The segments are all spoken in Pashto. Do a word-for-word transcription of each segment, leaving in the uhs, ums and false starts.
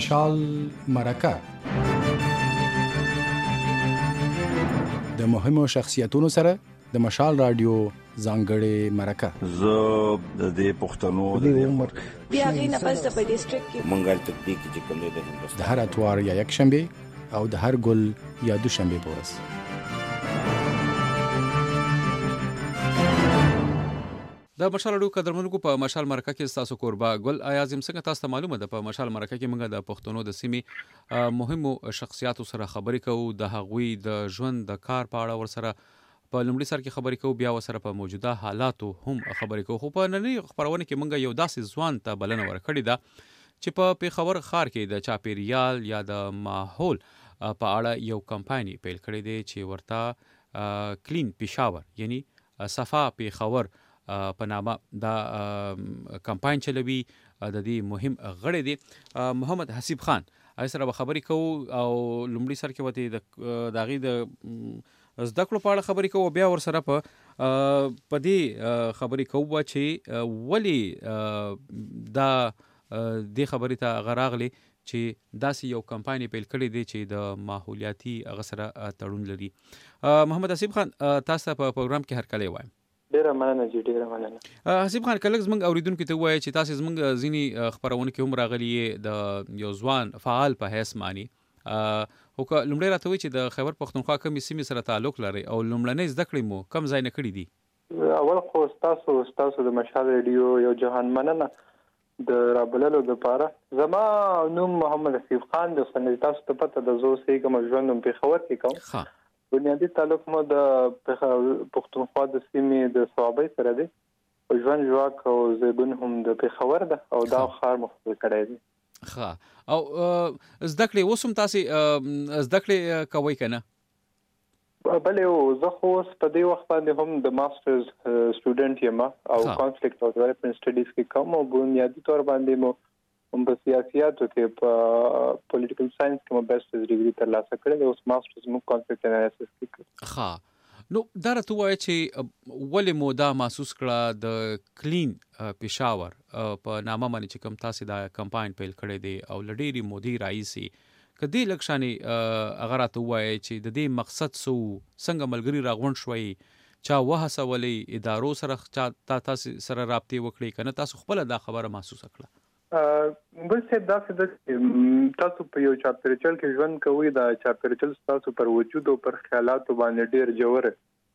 مشال مرکه د مهمو شخصیتونو سره د مشال رادیو ځانګړې مرکه. زه د دې پښتنو د عمر بیا غي نه پس د ډیسټریکټ کې منګل تطبیق چې کوم دی د هندوستان د هر اتوار یا یک شنبه او د هر ګل یا دو شنبه پورس. د مشال اډو قدرمنو په مشال مرکه کې تاسو قربا ګل اعظم څنګه تاسو معلومه ده په مشال مرکه کې موږ د پښتنو د سیمې مهمو شخصیاتو سره خبرې کوو د هغوی د ژوند د کار په اړه ورسره په لومړي سر کې خبرې کوو بیا ورسره په موجوده حالاتو هم خبرې کوو. خو په نننۍ خبرونه کې موږ یو داسې ځوان ته بلنه ورکړې ده چې په پیښور ښار کې د چاپیریال یا د ماحول په اړه یو کمپاین پیل کړی دی چې ورته کلین پیښور یعنی صفا پیښور په نامه دا کمپاین چلوي. د دې مهم غړی دی محمد حسیب خان. آی سره به خبرې کوو او لومړي سر کې وته د داغي د زده کړو په اړه خبرې کوو بیا ور سره په په دې خبرې کوو چې ولی دا د خبرې ته غراغلي چې داسې یو کمپاین پیل کړی دی چې د ماحولیاتي غسره تړون لري. محمد حسیب خان تاسو په پروګرام کې هر کله وایم. ډیره مننه جی ډیره مننه. حسیب خان کله زمنګ اوریدونکو ته وایي چې تاسو زمنګ ځینی خبرونه کې هم راغلي د یو ځوان فعال په هیڅ معنی او که لومړی راته وایي چې د خیبر پښتونخوا کومې سیمې سره تعلق لري او لومړنۍ زده کړې مو کم ځای نه کړې دي؟ اول خو تاسو تاسو د مشال ریډیو یو جهان مننه د رابللو لپاره. زما نوم محمد حسیب خان د سند تاسو ته پته د زو سې کوم ژوند په پیښور کې کوم. ها بنیادی تعلق مو د پښتونخوا د سیمې د صوابۍ سره دی. ژوند جواک او زبون هم د پیښور ده او دا خار مخکې کړی دی. ها او زده کړې وسم تاسو زده کړې کوي کنه؟ بله او زه خو په دې وخت باندې هم د ماسترز سټوډنټ یم او کانفلیکټ او ډیولپمنٹ سټډیز کې کوم او بنیادی تور باندې مو هم په سیاسياتو کې په پولیټیکل ساينس کې مو بیسټ ډیګري ترلاسه کړې او ماسترز مو کانفلیکټ انالیسس کې. ها نو دا راته وایي چې ولې مو دا محسوس کړه د کلین پیښور په نامه باندې چې کوم تاسو دا کمپاین پیل کړی دی او لډيري مودي رئیسي کدی لکشاني اگر راته وایي چې د دې مقصد سو څنګه ملګری راغون شوي چا وهڅه ولې ادارو سره تاسو سره رابطه وکړي کنه تاسو خپل دا خبره محسوس کړه؟ بل څه دا چې تاسو په یو چاپیریال کې ژوند کوئ دا چاپیریال تاسو پر وجود او پر خیالاتو باندې ډیر جوړ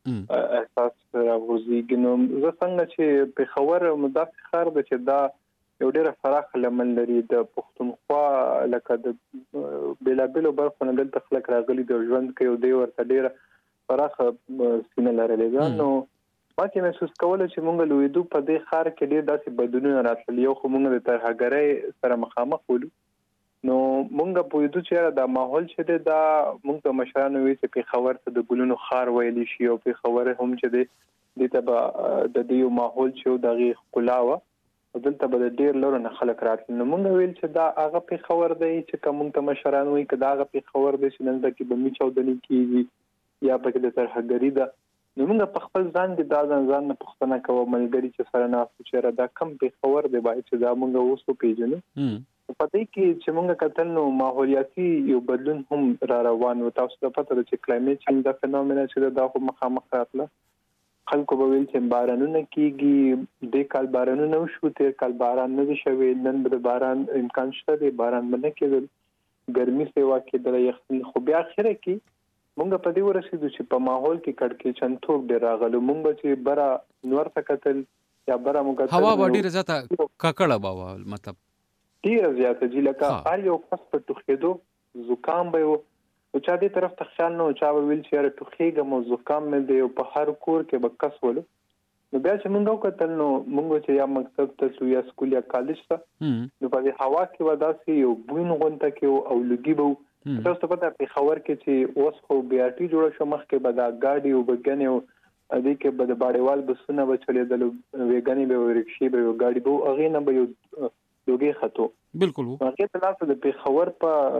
احساس راوځي. نو زه څنګه چې په خبر مدافع خار د چې دا یو ډیر فراخ لمن لري د پښتونخوا لکه د بلابلو برخو نه دلته خلک راغلي د ژوند کې یو دی ورته ډیر فراخ سینه لري. نو ما چې محسوس کوله چې مونږ لویدو په دې خار کې ډېر داسې بدلونونه راتلل. یو خو مونږ د ترهګرۍ سره مخامخ ولو نو مونږ په یوه چې دا ماحول چې دا مونږ ته مشرانو وی چې په خبر ته د ګلونو خار ویلی شي او په خبره هم چې د تبا د دې ماحول چې دغه خلاوه دلته به ډېر لور نه خلک راتل. نو مونږ ویل چې دا هغه په خبر دی چې کوم ته مشرانو وی چې دا هغه په خبر دی چې نن د کې بمی چودنی کیږي یا په د ترهګری ده. نو موږ په خپل ځان کې دا ځان ځان نه پوښتنه کوو ملګری چې سره ناسو چې دا کم په خبر دی باید چې دا موږ اوسو پیژنو. په دې کې چې موږ کتل نو ماحولیاتي یو بدلون هم را روان و. تاسو ته پته ده چې کلایمټ چینج دا فنومنا چې دا خو مخامخ راتله خلکو به ویل چې بارانونه کیږي د کال بارانونه وشو تیر کال باران نه شوي نن به باران امکان شته دی باران باندې کېدل ګرمي سیوا کېدل یخني خو بیا اخره کې مونږ په دې ورسېدو چې په ماحول کې کډکې چنتوب ډېر راغلو. مونږ چې برا نور تکتل یا برا مونږ هوا ډېر زیاته ککړه باوا مطلب ډېر زیاته چې لکه هر یو کس په ټوخېدو زکام به و او چا دې طرف ته خیال نه چا ویل چې ټوخېږم او زکام مې دی او په هر کور کې به کس ولو. نو بیا چې مونږ وکتل نو مونږ چې یا مکتب ته یا سکول یا کالج ته نو په هوا کې وداسي یو بوین غونټه کې او لګي به تاسو ته پته په خبر کې چې اوس خو بي ار ټي جوړ شو مخکې به دا گاډي او بګنې او دې کې به د باډیوال بسونه به چلیدل ویګنې به ورکشي به گاډي به اغه نه به یو دوګي خطو بالکل هغه په لاس د په خبر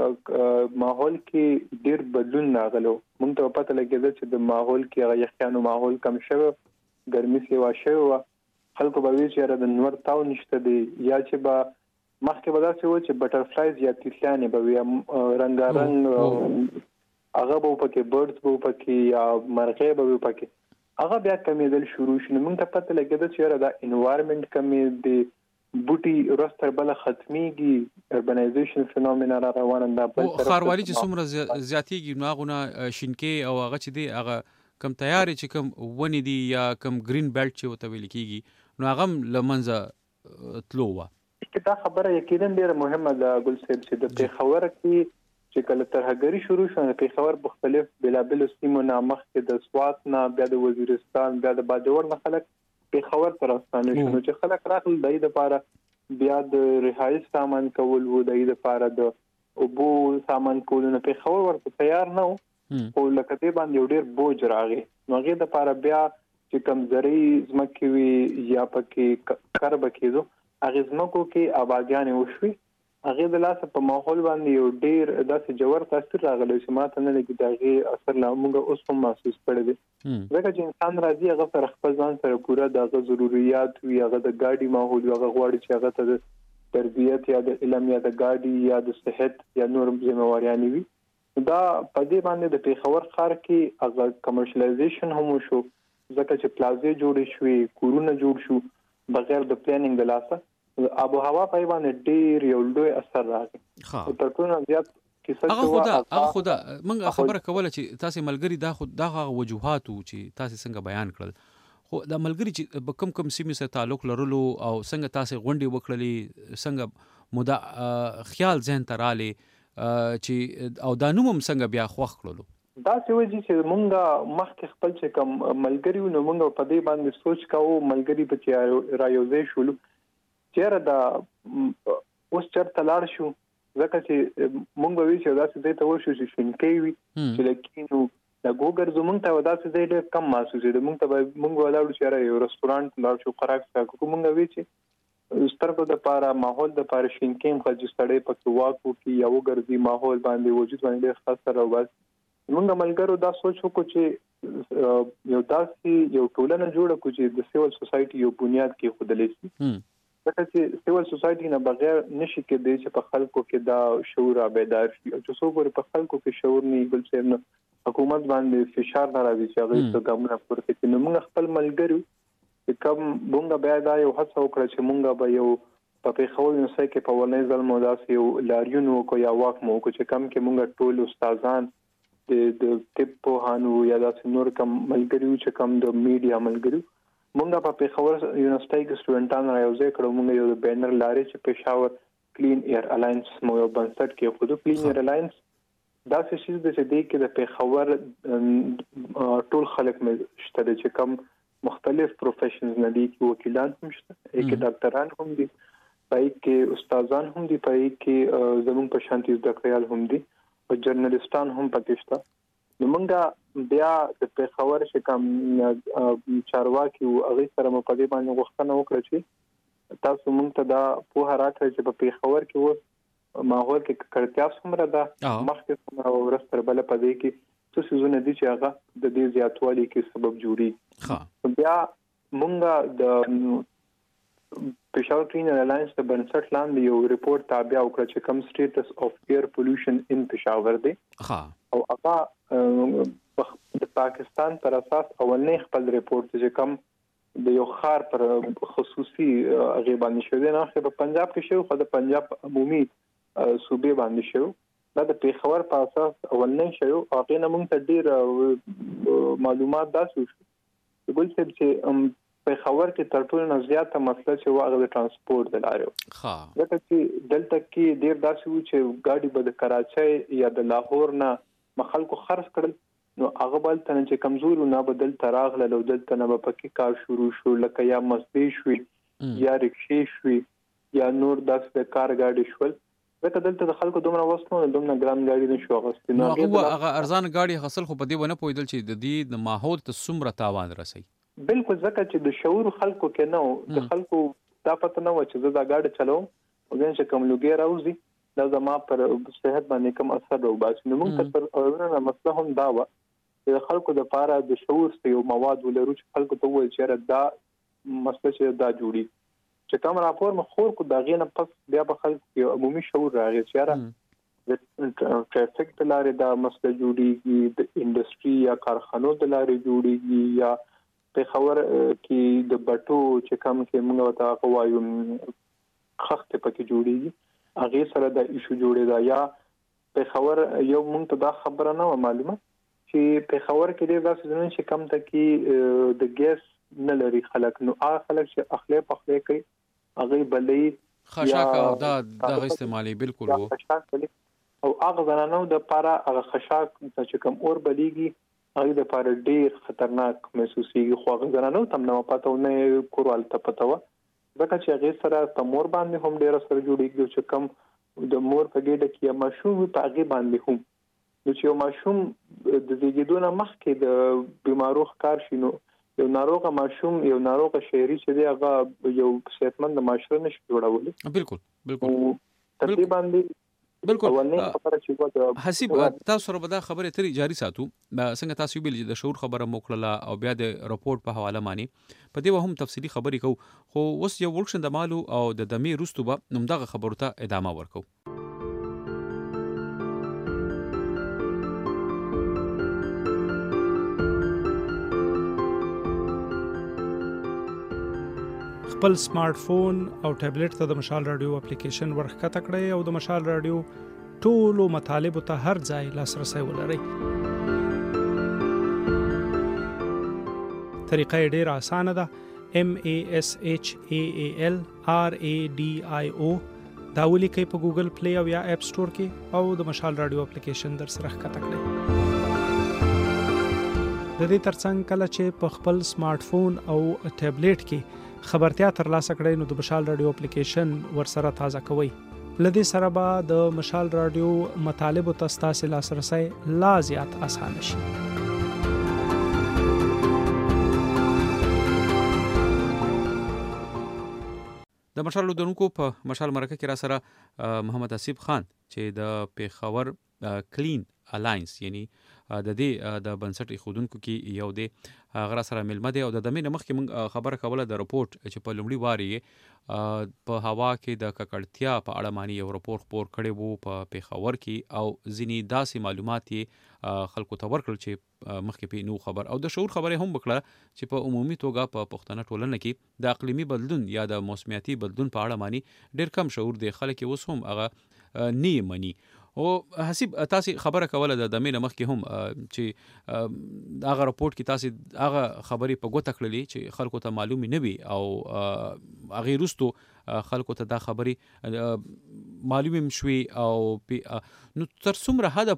په ماحول کې ډیر بدلون راغلو. مونږ ته پته لګیږي چې د ماحول کې هغه یخیانو ماحول کم شوی ګرمي سیوا شوی خلکو به وی چې را د نور تاو نشته دی یا چې با مخکې به داسې و چې بټرفلایز یا تیتلیانې به وي رنګارنګ هغه به پکې برډز به پکې یا مرغۍ به پکې هغه بیا کمیدل شروع شي. نو موږ ته پته لګیده چې دا انوایرنمنت کمې دی بوټي رستر بل ختميږي اربنایزیشن فینومینا را روانه ده بل طرف خاروالي چې څومره زیاتېږي نو هغه شینکې او هغه چې دی هغه کم تیارې چې کم ونی دي یا کم گرین بیلټ چې وته ویل کیږي نو هغه لمنځه تلو وا. دا خبره یقینا ډیره مهمه ده ګل صاحب چې د پیښور کې چې کله ترهګری شروع شو د پیښور مختلف بلابل سیمو نه مخکې د سوات نه بیا د وزیرستان بیا د باجوړ نه خلک پیښور ته راستانه شو چې خلک راغل دای د پاره بیا د رهایش سامان کول وو دای د پاره د اوبو سامان کول نه پیښور ورته تیار نه او لکه دې باندې ډیر بوج راغی نو هغه د پاره بیا چې کمزوري زمکه وی یا پکې کرب کېدو هغه زمکو کې آبادیان وشوي هغه د لاس په ماحول باندې یو ډیر داسې جوړ تاثیر راغلی چې ماته نه لګي دغه اثر لا موږ اوس هم محسوس کړی دي ځکه چې انسان راځي هغه سره خپل ځان سره پوره دغه ضرورت وي هغه د ګاډي ماحول هغه غواړي چې هغه ته د تربیت یا د علم یا د ګاډي یا د صحت یا نور ذمہواریان وي دا په دې باندې د پیښور ښار کې هغه کمرشلایزیشن هم شو ځکه چې پلازې جوړې شوې کورونه جوړ شو بغیر د پلانینګ د لاسه آب و هوا په باندې ډیر یو لوی اثر راغی. خو تر ټولو زیات کیسه هغه خدا هغه خدا موږ خبره کوله چې تاسو ملګری دا خود دغه وجوهات چې تاسو څنګه بیان کړل خو د ملګری چې کم کم سیمې سره تعلق لرلو او څنګه تاسو غونډې وکړلې څنګه مودا خیال ذهن تراله چې او دا نوم څنګه بیا خوښ کړلو دا څه وجه چې مونږه مخکې خپل چې کم ملګری نو مونږ په دې باندې سوچ کاوه ملګری په چې رايوځې شول چیرې دا اوس چرته لاړ شو ځکه چې مونږ به وی چې دا څه ته وشو چې شینکې وي چې لکینو دا ګوګر زمونږ ته دا څه ډېر کم محسوس دي مونږ ته مونږ ولاړو چې یو رستورانت لاړ شو خوراک څخه مونږ وی چې سترګو د پاره ماحول د پاره شینکې خځ ستړې پکې واکو کې یو ګرځي ماحول باندې وجود باندې خاص سره وباس مونږ ملګرو دا سوچ وکړو چې یو داسې یو ټولنه جوړه کړو چې د سیول سوسايټي یو بنیاد کې خودلې شي ځکه چې سیول سوسايټي نه بغیر نشي کېدای چې په خلکو کې دا شعور بیدار شي او چې څوک په خلکو کې شعور نه بل څه نه حکومت باندې فشار راځي چې هغه څه ګامونه پورته کوي نو موږ خپل ملګرو چې کوم مونږ بیا دا یو هڅه وکړه چې مونږ به یو په پیښور نو سې کې په ولنې ځل مو داسې یو لاریون وکړو یا واک مو وکړو چې کم کې مونږ ټول استادان د د طب په هانو یا داسې نور کم ملګرو چې کم د میډیا ملګرو مونږ په پیښور یونیورسيټي کې سټوډنټان راوځي کړو مونږ یو بینر لاري چې پیښور کلین ایر الاینس مو یو بنسټ کې خو د کلین ایر الاینس دا څه شي د دې کې د پیښور ټول خلک مې شته چې کم مختلف پروفیشنز نه دي کې وکیلان هم شته کې ډاکټران هم دي پای کې استادان هم دي پای کې زموږ په شانتي زدهکړیال هم دي او جرنالستان هم پکې شته نو مونږه بیا د پیښور چې کوم چارواکي او هغه سره په دې باندې غوښتنه وکړه چې تاسو مونږ ته دا په راکړی چې په پیښور کې و ماحول کې کړتیا څومره ده مخکې څومره ورستر بل په دې کې څه څه نه دي چې هغه د دې زیاتوالي کې سبب جوړي ها بیا مونږه د پیښور کلین الاینس د بنسټ لاندې یو ریپورت تابع وکړ چې کوم سټیټس اف ایر پولوشن ان پیښور دی ها او هغه د پاکستان پر اساس اولنې خپل ریپورت چې کوم د یو خار پر خصوصي غیبانی شوی نه په پنجاب کې شو خو د پنجاب عمومي صوبې باندې شو دا د پیښور په اساس اولنې شو هغه نه موږ ته ډیر معلومات داسو ګل صاحب چې پیښور کې تر ټولو نه زیاته مسله چې واغه د ترانسپورت د لارې ها لکه چې دلته کې ډیر داسې و چې ګاډي به د کراچۍ یا د لاهور نه مخالکو خرڅ کړل نو هغه بل تنه چې کمزور نه بدل تراغله لو دلته نه په کې کار شروع شو لکه یا مسبي شوي یا رکشې شوي یا نور داسې کار ګاډي شول لکه دلته د خلکو دومره وسنو دومره ګران ګاډي نشو غوښتي نو هغه ارزان ګاډي حاصل خو په دې ونه پویدل چې د دې د ماحول ته څومره تاوان رسي بالکل ځکه چې د شعور خلکو کې نو د خلکو دا پته نه و چې زه دا ګاډي چلوم او ځین چې کوم لوګي راوځي دا زما پر صحت باندې کوم اثر راوباسي نو موږ تر اورنه مسله هم دا و چې خلکو د لپاره د شعور یو مواد ولرو چې خلکو ته وایي چې دا مسله چې دا جوړي چې کوم راپور مخور کو دا غینه پس بیا په خلک یو عمومي شعور راغی چې یاره د ټرافیک د لارې دا مسله جوړیږي د انډستری یا کارخانو د لارې جوړیږي یا په خبر کې د بټو چې کوم کې موږ وتا کوایو خخت پکې جوړیږي هغه سره د ایشو جوړی دا یا په خبر یو موږ ته دا خبره نه معلومه چې په خبر کې د داسې ځنه چې کم ته کې د ګیس نه لري خلک نو هغه خلک چې اخلي په خلک کوي هغه بلې خشاک او دا د استعمالي بالکل وو او هغه زنانو د پاره هغه خشاک چې کوم اور بلیږي هغه د پاره ډیر خطرناک محسوسيږي خو هغه زنانو تم نه پاتو نه کورال ته پتو ځکه چې هغه سره تمور باندې هم ډیر سره جوړیږي چې کوم د مور په ګډه کې ماشوم په هغه باندې هم نو چې ماشوم د زیږیدو نه مخکې د بیمارو ښکار شي نو یو ناروغه ماشوم یو ناروغه شهري چې دی هغه یو صحتمند معاشره نشي جوړولی بالکل بالکل تقریبا بالکل حسیب تاسو سره به دا خبره تری جاری ساتو څنګه تاسو ویل چې د شعور خبره موکړه او بیا د رپورت په حواله مانی په دې وهم تفصیلی خبرې کو خو اوس یو ورکشن د مالو او د دمې روستو به نومدغه خبرو ته ادامه ورکو خپل سمارټ فون او ټابلیټ ته د مشال رادیو اپلیکیشن ورخکته کړئ او د مشال رادیو ټولو مطالبو ته هر ځای لاسرسی ولرئ. طریقه یې ډېره اسانه ده. M A S H A A L R A D I O دا ولیکئ په ګوګل پلی او یا اپ سټور کې او د مشال رادیو اپلیکیشن در سره ښکته کړئ. د دې ترڅنګ کله چې په خپل سمارټ فون او ټابلیټ کې خبرتیا ترلاسه کړئ نو د مشال رادیو اپلیکیشن ورسره تازه کوئ. لدې سره به د مشال رادیو مطالبو ته ستاسې لاسرسی لا زیات اسانه شي. د مشال لودونکو په مشال مرکه کې را سره محمد حسیب خان چې د پیښور کلین الاینس یعنی د دې د بنسټ خودونکو کې یو دی غره سره ملمه دی او د دمې نمخ کې موږ خبره کوله د رپورت چې په لومړي واری په هوا کې د ککړتیا په اړه مانی یو رپورت خپور کړی وو په پیښور کې او ځینې داسې معلومات یې خلکو ته ورکړل چې مخکې په نو خبر او د شعور خبره هم وکړه چې په عمومي توګه په پښتنه ټولنه کې د اقلیمي بدلون یا د موسمیاتي بدلون په اړه مانی ډېر کم شعور دی خلک اوس هم هغه نه مني. او حسیب تاسو خبره کوله د دمې نمخ کې هم چې هغه رپورت کې تاسو هغه خبرې په ګوته کړلې چې خلکو ته معلومي نه وي او هغه وروستو خلکو ته دا خبرې معلومي مشوي او نو تر څومره حد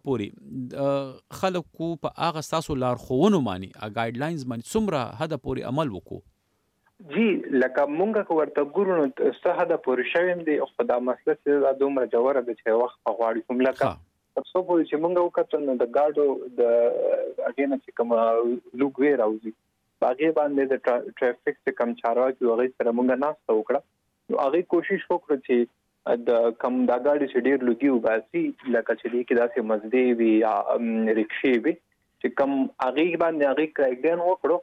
پورې خلکو په هغه تاسو لارښوونو مانی ګایډ لاینز باندې څومره حد پورې عمل وکړو؟ جی لکه مونږه کو ورته ګورو نو څه حد پورې شویم دی خو دا مسله چې دومره جوړه ده چې وخت په غواړي کوم لکه تاسو په چې مونږه وکړو نو د ګاډو د اګین چې کوم لوګوي راوځي باغې باندې د ټرافیک چې کم چارواکي هغه سره مونږه ناسته وکړه نو هغه کوشش وکړه چې د کم دا ګاډي چې ډیر لوګي وباسي لکه چې دې کې داسې مزدي وي یا رکشې وي چې کم هغه باندې هغه کرایک ډاون وکړو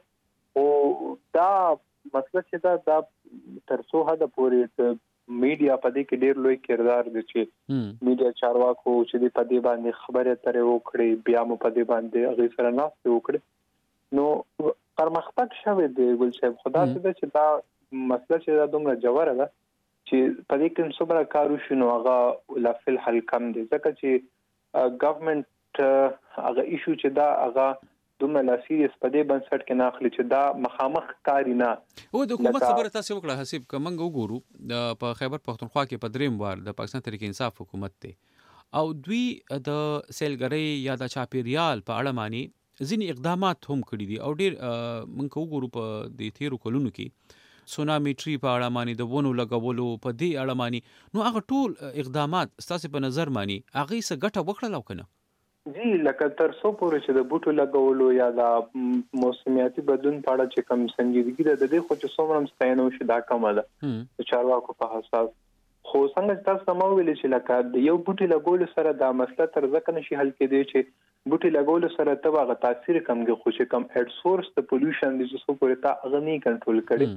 او دا مسله چې دا د ترڅو حد پورې میډیا په دې کې ډېر لوی کردار دی چې میډیا چارواکو چې د په دې باندې خبره ترې وکړي بیا مو په دې باندې هغه سره ناست وکړي نو پرمختګ شوه دی ګل صاحب خدا دې چې دا مسله چې دا دومره جوړه ده چې په دې کې څومره کارو شنو هغه لا فل حل کم دي ځکه چې ګورنمنت هغه ایشو چې دا هغه دومره لاسیریس په دې بنسټ کې ناخلي چې دا مخامخ کاری نه او د حکومت خبره تاسو وکړه حسیب کومنګ وګورو په خیبر پختونخوا کې په دریم وار د پاکستان تحریک انصاف حکومت ته او دوی د سیلګری یا د چاپیریال په اړه مانی ځینې اقدامات هم کړي دي او ډیر منکه وګورو په د تیرو کلونو کې سونامي ټری په اړه مانی د ونو لګولو په دې اړه مانی نو هغه ټول اقدامات ستاسو په نظر مانی هغه څه ګټه وکړه او کنه؟ جی لکه تر څو پورې چې د بوټو لګولو یا د موسمیاتي بدلون په اړه چې کم سنجیدګي ده د دې خو چې څومره ستاینه وشي دا کومه ده چې چارواکو په حساس خو څنګه تاسو سم ویل چې لکه د یو بوټي لګولو سره دا مسله تر ځکه نشي حل کېدی چې بوټي لګولو سره تبعه تاثیر کمږي خو چې کم هډ سورس د پولیوشن د څه پورې تا اغنی کنټرول کړي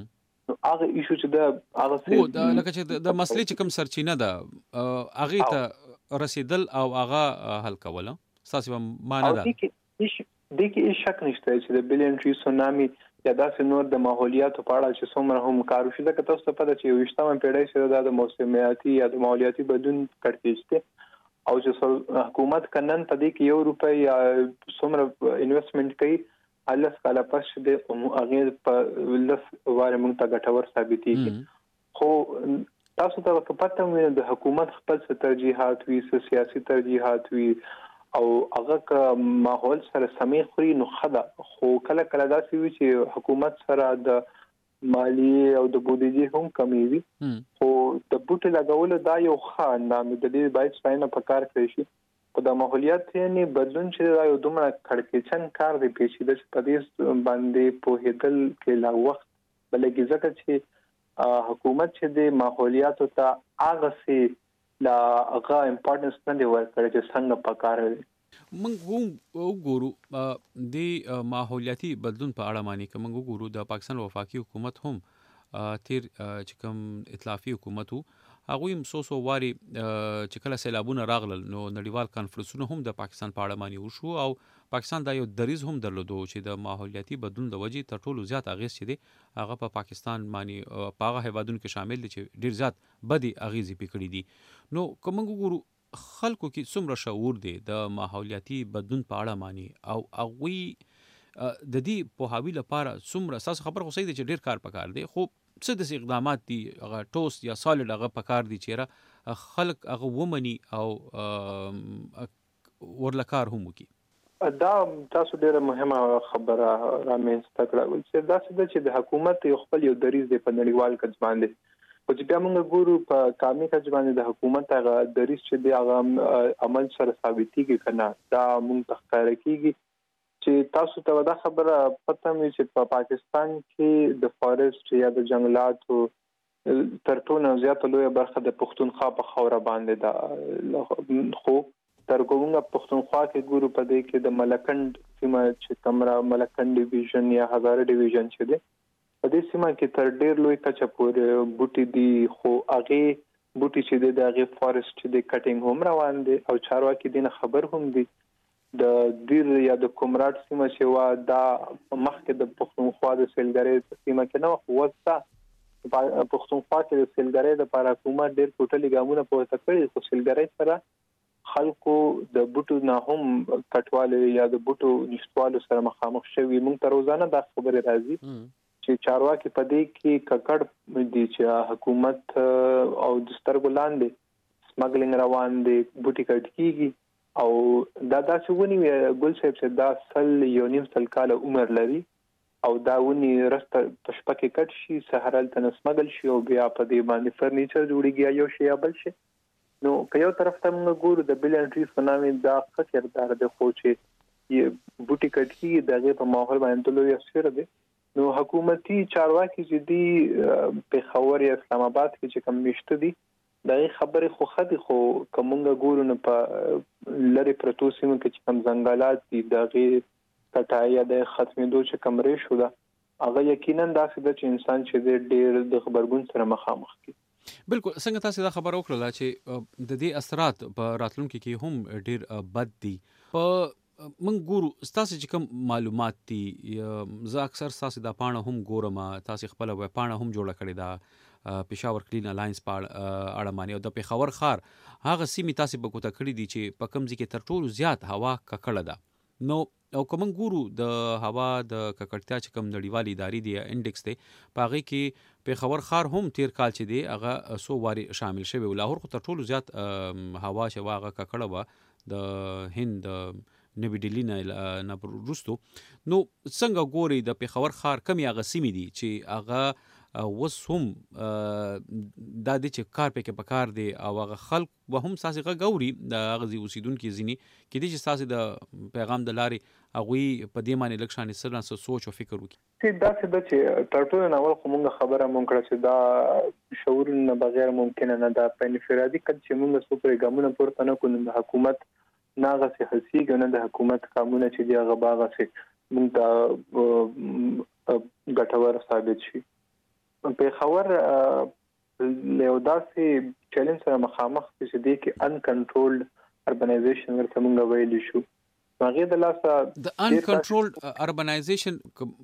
هغه ایشو چې د هغه او د لکه چې د مسلې چې کوم سرچینه ده هغه ته رسیدل او هغه حل کوله تاسو ما نه ده د کې هیڅ شک نشته چې د بلین ټری سونامي یا داسې نور د ماحولیاتو په اړه چې څومره هم کار وشي ځکه تاسو ته پته چې یوویشتمه پیړۍ سره د موسمیاتي یا د ماحولیاتي بدلون کړکېچ دی او چې حکومت کنن په دې کې یو روپۍ یا څومره انویسټمنټ کوي الله سکاله پس د هغه په لس واره موږ ته ګټور ثابتېږي خو تاسو ته پته مې د حکومت خپل ترجیحات وي سیاسي ترجیحات وي او هغه ماحول سره سمې خوري نو خدا خو کله کله داسې وي چې حکومت سره د مالیه او د بودیجې هم کمی وي خو د بوټي لګول دا یو ښه اندام د دې باید څنګه په کار کوي شي په د ماحولیات یعنی بدلون چې دا یو دومره کړکېچن کار دی پیچیده چې په دې باندې په هدل کې لا وخت بلکې ځکه چې حکومت چې د ماحولیات ته هغه سي لا هغه امپورټنس نه دی ورکړی چې څنګه پکاره دي موږ وګورو د ماحولیاتي بدلون په اړه معنی کوم وګورو د پاکستان وفاقي حکومت هم تیر چې کوم ائتلافي حکومت وو هغه هم سو سو واري چې کله سیلابونه راغلل نو نړیوال کانفرنسونه هم د پاکستان په اړه معنی وشو او پاکستان دا یو دریز هم درلودو چې د ماحولیاتي بدلون د وجې تر ټولو زیات اغیز چې دی هغه په پاکستان معنی په هغه هیوادونو کې شامل دي چې ډیر زیات بدی اغیزې پکړې دي نو کوم وګورو خلکو کې څومره شعور دی د ماحولیاتي بدلون په اړه معنی او هغه د دې په حاوی لپاره څومره اساس خبر خو صحیح دی چې ډیر کار پکار دی خو څه د اقدامات دي هغه ټوس یا سالډ هغه پکار دي چې خلک هغه ومني او ورلکار هم وکي دا تاسو ډیره مهمه خبره رامنځته کړه چې دا څه چې د حکومت یو خپل یو دریز دی په نړیوال کچ باندې او چې بیا موږ ګورو په قومي کچ باندې د حکومت هغه دریز چې دی هغه عمل سره ثابتېږي کنه دا موږ تخکار کیږي چې تاسو ته دا خبره پته مې چې په پاکستان کې د فارست یا د جنگلاتو تر ټولو زیاته لویه برخه د پښتونخوا په خوره باندې ده خو تر کومه پښتونخوا کې ګورو په دې کې د ملکند سیمه چې کمرا ملکند ډیویژن یا هزار ډیویژن چې ده په دې سیمه کې تر ډیر لوی کچه پورې بوټي دي خو هغه بوټي چې د هغه فارست چې د کټینګ هم روان دي او چارواکي دینه خبر هم دي د دیر یا د کومراټ سیمه چې وا دا مخکې د پښتونخوا د سیلګری سیمه کې نو وستا پښتونخوا کې د سیلګری د لپاره حکومت ډیر ټوټلي ګامونه پورته کړي خو سیلګری سره خلکو د بوټو نه هم کټواله یا د بوټو نشټوالو سره مخامخ شوي موږ ته روزانه دا خبره راځي چې چارواکي په دې کې ککړ دي چې حکومت او د سترګو لاندې سمګلینګ روان دي بوټي کټ کیږي او دا داسې ونی ګل صاحب چې دا سل یو نیم سل کال عمر لري او دا ونی رسته پښپکه کټ شي سهارل تنسمګل شي او بیا په دې باندې فرنیچر جوړیږي یو شی یا بل شي نو که یو طرف ته موږ ګورو د بلین ټری سونامي دا خطر دار دی خو چې بوټي کټي دغه په ماحول باندې لوی اثر دی نو حکومتي چارواکي چې دی په خبر اسلام آباد کې چې کم مشته دي دغه خبره خو خدي خو کومه ګورو نه په لری پروتو سیمه کې چې کم ځنګلات دي دغه کټایا د ختمېدو چې کمرې شو دا هغه یقینا داسې د انسان چې ډېر د خبرګون سره مخامخ کی بالکل څنګه تاسو دا خبر وکړه چې د دې اثرات په راتلونکو کې هم ډېر بد دي په من ګورو تاسو چې کوم معلومات دي زه اکثر تاسو د پاڼه هم ګورم تاسو خپل وې پاڼه هم جوړه کړې ده پېښور کلین الاینس په اړه مانی او د پېښور خار هغه سیمه تاسو په کوته کړې دي چې په کم ځای کې تر ټولو زیات هوا ککړه ده نو او کوم ګورو د هوا د ککړتیا چې کوم نړیوالې ادارې دی انډیکس دی په هغه کې پېښور خار هم تیر کال چې دی هغه سو واري شامل شوی لاهور خو تر ټولو زیات هوا چې واغه ککړه و د هند نوی ډیلی نه وروستو نو څنګه ګوري د پېښور خار کمی هغه سیمې دي چې هغه وس هم د دې چې کار پکې پکار دی او هغه خلک به هم ساسي غوري د غزي اوسیدونکو ځینی کې دي چې ساسي د پیغام د لارې هغه په دې معنی لکشان سره سوچ او فکر وکړي چې دا څه د چې ترټولو ناول خو موږ خبره مونږ کړه چې دا شعور نه بغیر ممکن نه دا په انفرادي کډ چې موږ څو پروګرامونه پورته نه کوو د حکومت ناغه سي حسيګ نه د حکومت قانون چې دی هغه باغه سي موږ ته ګټور ثابت شي په خبر له داسې چیلنج سره مخامخ چې دي کې ان کنټرولډ اربنایزیشن ورته موږ ویل شو. هغه د لاسه د ان کنټرولډ اربنایزیشن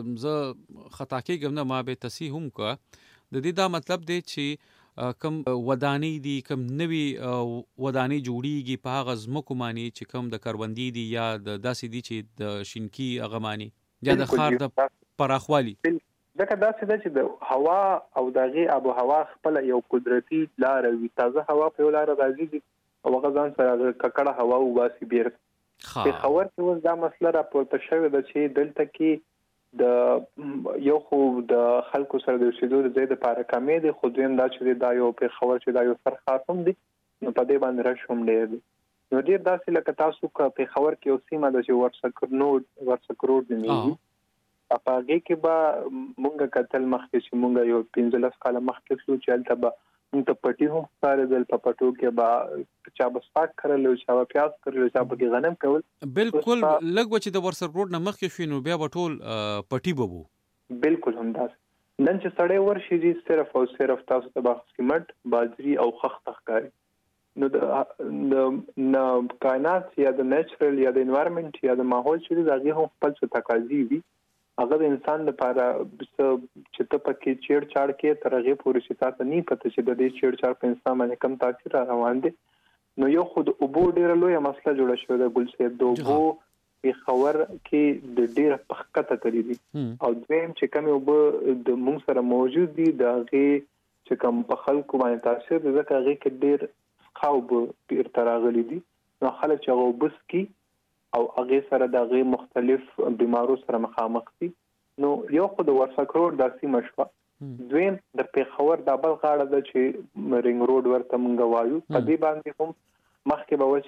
ز خطا کېږم نه ما به تصحیح هم کا د دې دا مطلب دی چې کم ودانی دي کم نوی ودانی جوړیږي په هغه ځمکو مانی چې کم د کروندې دي یا د داسې دي چې د شینکی اغمانی یا د خار د پراخوالي. ځکه داسې ده چې د هوا او دغه آب و هوا خپل یو قدرتي لار وي. تازه هوا په لار راځي او هغه ځان سره ککړه هوا وباسي بیرته. په خبر کې اوس دا مسله راپورته شوې ده چې دلته کې د یو خو د خلکو سره د اوسېدو د ځای لپاره کمې دي، خو دویم دا چې دا یو په خبر چې دا یو سر خاصم دي نو په دې باندې راشوم ډېر دي. نو ډېر داسې لکه تاسو کا په خبر کې یو سیمه د ورسکر نوډ ورسکر روډ دی په هغه کې به مونږ کتل مخکې چې مونږ یو پنځلس کاله مخکې شو چې البته به مونږ ته پټي هم سره دل په پټو کې به چا به سپاک کړل او چا به پیاز کړل او چا به غنم کول. بالکل لږ و چې د ورسر روډ نه مخکې شو نو بیا به ټول پټي بوبو. بالکل هم داس نن چې سړی ورشي دي صرف او صرف تاسو ته به سیمنټ باجری او خخ تخکاري. نو د د کائنات یا د نیچرل یا د انوایرنمنت یا د ماحول چې دغه هم خپل څه تقاضي دي هغه د انسان لپاره چې ته پکې چیر چاړ کې ترغه پورې چې تاسو نه پته چې د دې چیر چاړ په انسان باندې کم تاثیر روان دي. نو یو خود اوبو ډیره لوی مسله جوړه شوې ده ګل سید د اوبو په خبر کې د ډیره پخکته کړی دي او دویم چې کوم اوبو د موږ سره موجود دي دغه چې کوم په خلکو باندې تاثیر د ځکه هغه کې ډیر خوب پیر تراغلي دي. نو خلک چې هغه بس کې او هغه سره دغه مختلف بیمارو سره مخامخ دي. نو یو خو د ورسکرور د سیمه شو، دویم د پیښور د بل غاړه د چې رینګ روډ ورته مونږ وایو په دې باندې هم مخکې به و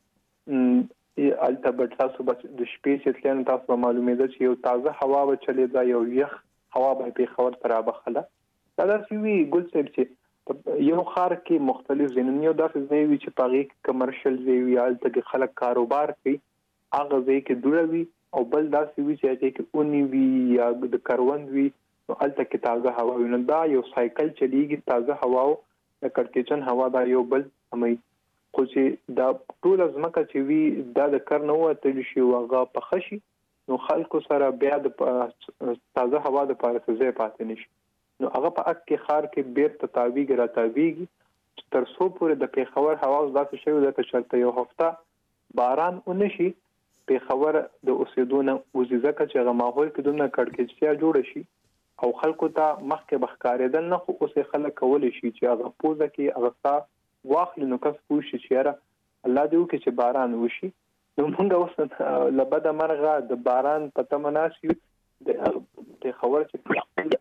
چې البته تاسو به د شپې چې تلین تاسو معلومه ده چې یو تازه هوا به چلی دا یو یخ هوا به پیښور تر بخله دا داسې وی ګل صاحب چې یو خار کې مختلف زینونیو داسې ځای وي چې پاغي کمرشل ځای وي البته خلک کاروبار کوي هغه ځای کې دوړوي او بل داسې وی چې کې اونې وی یا د کروند وی نو البته کې تازه هوا وي. نو دا یو سایکل چلیږي تازه هوا او د کړکېچن هوا دا یو بل همي خو چې دا ټول ازمکه چې وی دا د کرنو ته شي واغه په خشي نو خلکو سره بیا د تازه هوا د پاره څه ځای پاتې نشي. نو هغه په اک کې خار کې بیر تطابیق را تابیږي تر څو پورې د پیښور هوا داسې شوی د چرته یو هفته باران ونشي پیښور د اوسېدو نه وزي ځکه چې هغه ماحول کې دونه کړکېچیا جوړ شي او خلکو ته مخکې بخکارېدل نه خو اوسې خلک کول شي چې هغه پوزه کې هغه تا واخلي نو کس پوه شي چې الله دې وکړي چې باران وشي. نو موږ اوس لبد مرغه د باران پته مناسي د پیښور چې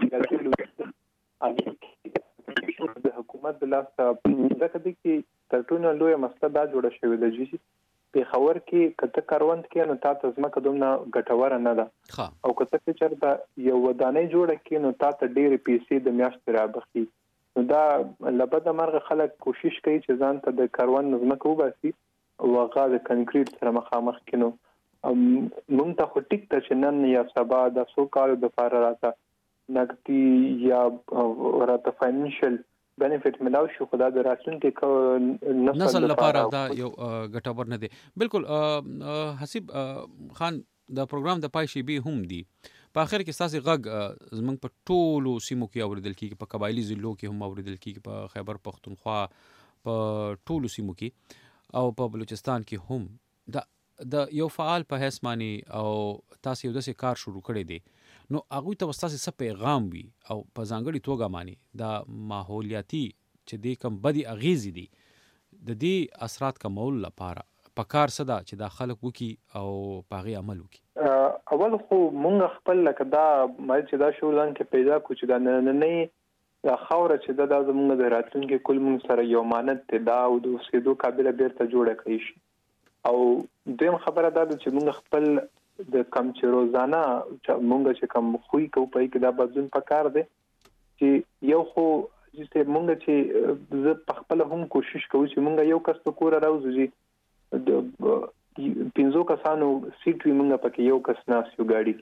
د حکومت د لاس ځکه د کې ترټونه لوی مسله دا جوړه شوې ده چې پیښور کې کته کاروند کې نو تاسو ځمکه دومره ګټوره نه ده او کته چې چرته یو ودانۍ جوړه کې نو تاسو ډېر پیسې د میاشتې رابخي. نو دا لبد مرغه خلک کوشش کوي چې ځان ته د کاروند ځمکه وباسي او هغه د کنکریټ سره مخامخ کینو مونږ ته خو ټیک ته چې نن یا سبا د سو کال د فار راته نګتی یا راته فاینانشل بینیفیټ ملاو شو خدا د راتلونکي نسل لپاره دا یو ګټور نه دی. بالکل حسیب خان د پروګرام د پای شي به هم دی په اخر کې ساسي غږ زمنګ په ټولو سیمو کې اوریدل کیږي په قبایلی ضلعو کې هم اوریدل کیږي په خیبر پختونخوا په ټولو سیمو کې او په بلوچستان کې هم دا د یو فعال په حیث معنی او تاسو یو داسې کار شروع کړی دی نو هغه ته وستاسي څه پیغام وي او په ځانګړي توګه معنی دا ماحولیاتي چې د کم بدی اغیزې دي د دې اثرات کمول لپاره پکار صدا چې دا خلک وکي او پاغي عمل وکي. اول خو مونږ خپل لکه دا مې چې دا شولان کې پیدا کو چې دا نه نه دا خوره چې دا د زمونږ د راتلونکي کول مونږ سره یو مانت ته دا او د سیدو قابلیت بیرته جوړه کړی شي. او دیم خبره دا چې مونږ خپل د کم چې روزانه مونږ چې کم خوې کو پای کې دا بدلون پکار دی چې یو خو چې مونږ چې زه په خپل هم کوشش کوم چې مونږ یو کس په کور راوځي د پینځو کسانو سیټ وي مونږ پکې یو کس ناس یو ګاډي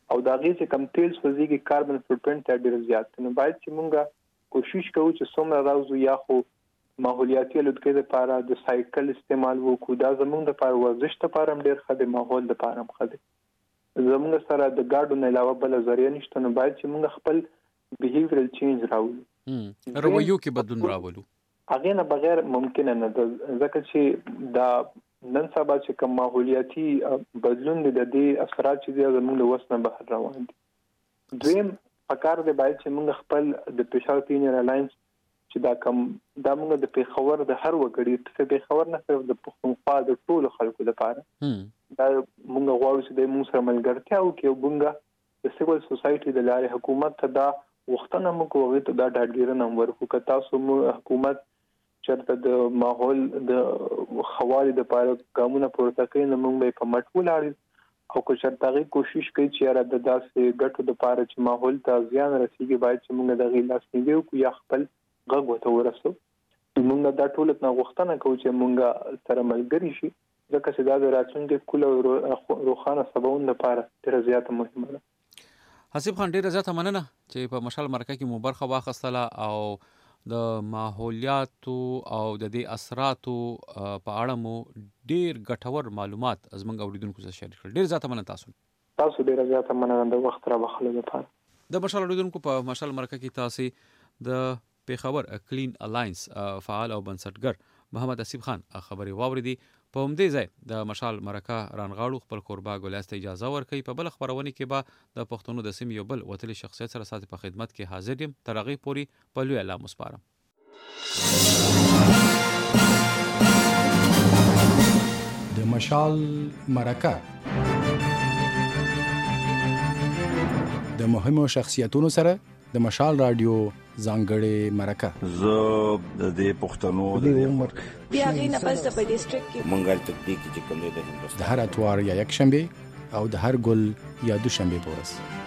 او دا غي چې کم تیل سوځيږي کاربن فوټپرینټ ډېر زیات نو باید چې مونږه کوشش کوو چې څومره راوځو یا خو ماحولیاتي لودکې لپاره د سایکل استعمال وکړو دا زموږ لپاره ورزش لپاره ډېر ښه دی ماحول لپاره هم ښه دی زموږ سره د ګاډو نه علاوه بل ذریعہ نشته نو باید چې موږ خپل بیهیویرل چینج راوړو رویو کې بدلون راولو هغه نه بغیر ممکن نه ده ځکه چې دا نن سبا چې کوم ماحولیاتي بدلون دي د دې اثرات چې زموږ له وسنه بهر روان دي دویم پکار دی باید چې موږ خپل د پېښور پینر الاینس چې دا کوم دا موږ د پیښور د هر وګړي ته پیښور نه صرف د پښتونخوا د ټولو خلکو لپاره دا موږ غواړو چې د موږ سره ملګرتیا وکړو موږ د سیول سوسايټي د لارې حکومت ته دا وختونه موږ وغوښتو ته دا ډاډګیرنه ورکو که تاسو موږ حکومت چرته د ماحول د خوالي د لپاره ګامونه پورته کوي نو موږ به په مټ ولاړ او که چرته غي کوشش کوي چې را د داسې ګټو د لپاره چې ماحول ته زیان رسیږي باید چې موږ د غي لاسنیوي وکړو یا خپل غږ وته ورسو موږ دا ټول ته غوښتنه کوو چې موږ سره ملګری شي ځکه چې دا د راتلونکي کله روخانه سباون لپاره ډېر زیات مهمه ده حسیب خان ډېر زیات مننه چې په مشال مرکه کې مو برخه واخیستله او د ماحولیاتو او د دې اثراتو په اړه مو ډېر ګټور معلومات زموږ اوریدونکو سره شریک کړل ډېر زیات مننه تاسو تاسو ډېر زیات مننه د وخت را بخښلو لپاره د مشال اوریدونکو په مشال مرکه کې تاسو د پیښور کلین الاینس فعال او بنسټګر محمد حسیب خان خبري واوریدي په همدې ځای د مشال مرکه رانغاړو خپل قربا ګولیاست اجازه ورکړي په بل خبرونه کې به د پښتونو د سیمې یو بل وتلي شخصیت سره ساتي په خدمت کې حاضر یم تر هغې پورې په لوی الله مسپارم د مشال مرکه د مهمو شخصیتونو سره د مشال رادیو ځانګړې مرکه زه د دې پښتنو د عمر بیا غي نه پس په ډیسټریکټ کې منګل تکتیک چې کوم دی د هندوستان د هر اتوار یا یک شنبه او د هر ګل یا دوشنبه په ورځ